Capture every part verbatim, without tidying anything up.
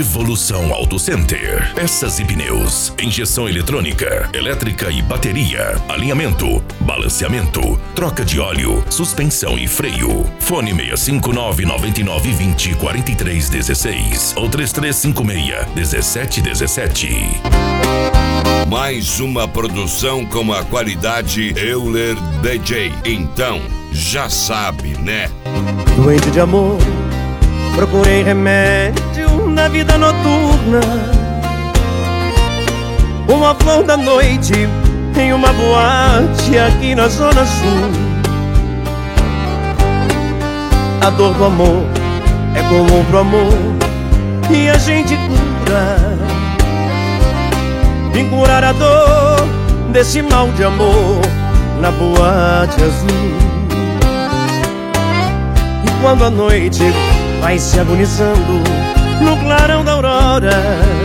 Evolução Auto Center. Peças e pneus, injeção eletrônica, elétrica e bateria, alinhamento, balanceamento, troca de óleo, suspensão e freio. Fone seis cinco nove, nove nove dois zero, quatro três um seis ou três três cinco seis, um sete um sete. Mais uma produção com a qualidade Euler D J. Então, já sabe, né? Doente de amor, procurei remédio na vida noturna. Uma flor da noite em uma boate aqui na Zona Sul. A dor do amor é comum pro amor e a gente cura. Vim curar a dor desse mal de amor na boate azul. E quando a noite vai se agonizando no clarão da aurora,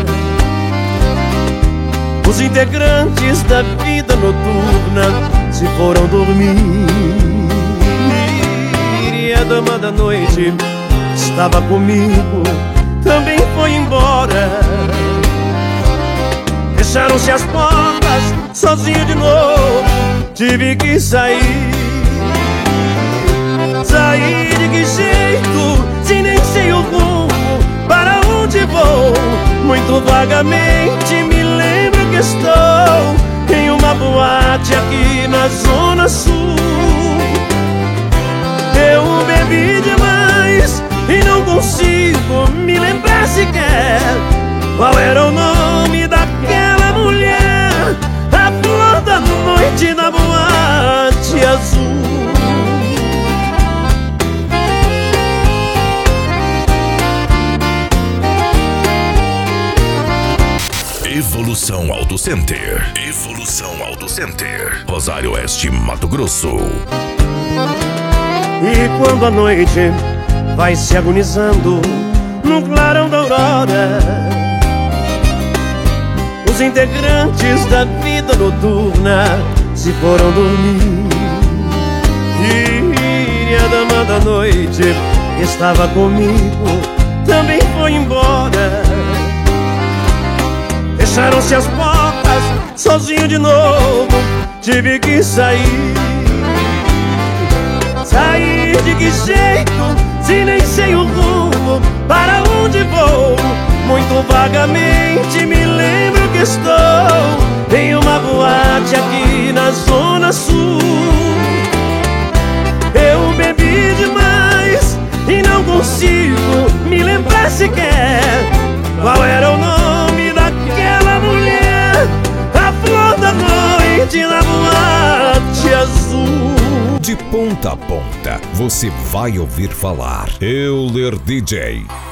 os integrantes da vida noturna se foram dormir. E a dama da noite estava comigo, também foi embora. Fecharam-se as portas, sozinho de novo, tive que sair. Sair de que jeito, se nem sei o rumo, para onde vou? Muito vagamente me lembro que estou em uma boate aqui na Zona Sul. Eu bebi demais e não consigo me lembrar sequer qual era o nome daquela mulher, a flor da noite na boate azul. Evolução Auto Center. Evolução Auto Center. Rosário Oeste, Mato Grosso. E quando a noite vai se agonizando no clarão da aurora, os integrantes da vida noturna se foram dormir. E a dama da noite que estava comigo também foi embora. Fecharam-se as portas, sozinho de novo, tive que sair. Sair de que jeito, se nem sei o rumo, para onde vou? Muito vagamente me lembro que estou em uma boate aqui na Zona Sul. Eu bebi demais e não consigo me lembrar sequer qual era o nome daquela mulher, a flor da noite na boate azul. De ponta a ponta, você vai ouvir falar Euler D J.